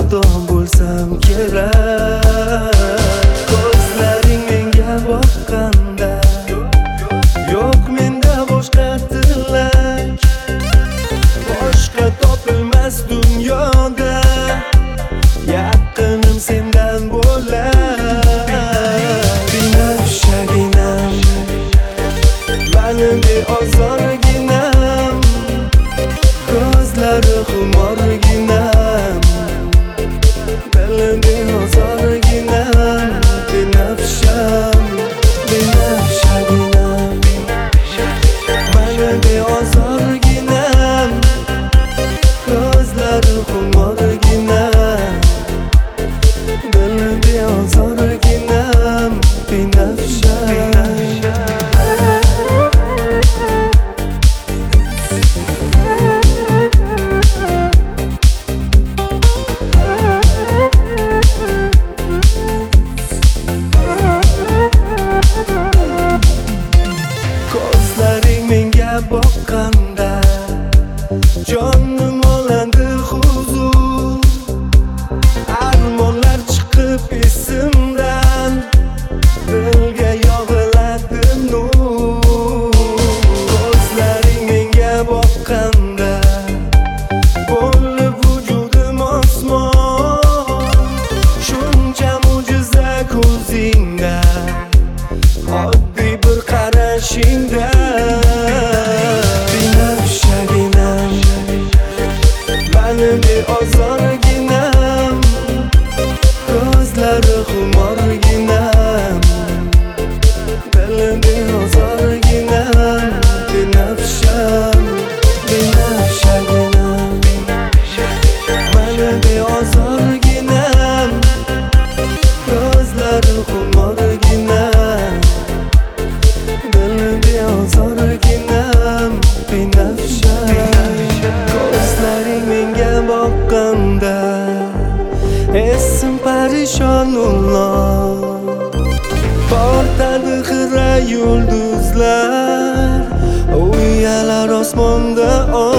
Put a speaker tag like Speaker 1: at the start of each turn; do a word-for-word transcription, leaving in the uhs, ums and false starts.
Speaker 1: xato bo'lsam kerak. Ko'zlaring menga boqqanda yo'q menda boshqa tilak, boshqa topilmas dunyoda yaqinim sendan bo'lar. Binafshaginam, mani beozorginam, ko'zlari xumorginam, dili beozorginam. Binafsham, binafshaginam, mani beozorginam, ko'zlari xumorginam, dili beozorginam. Binafsham. Ko'zlaring menga boqqanda jonim olandi huzur, armonlar chiqib esimdan, dilga yog'iladi nur. Ko'zlaring menga boqqanda bo'ldi vujudim osmon, shuncha mo'jiza ko'zingda, oddiy bir qarashingda. Binafshaginam, mani beozorginam, ko'zlari xumorginam, dili beozorginam. Binafsham, binafshaginam, mani beozorginam, ko'zlari xumorginam, dili beozorginam. Binafsham. Ko'zlaring menga boqqanda esim parishon ulloq, portadi xira yulduzlar, uyalar osmonda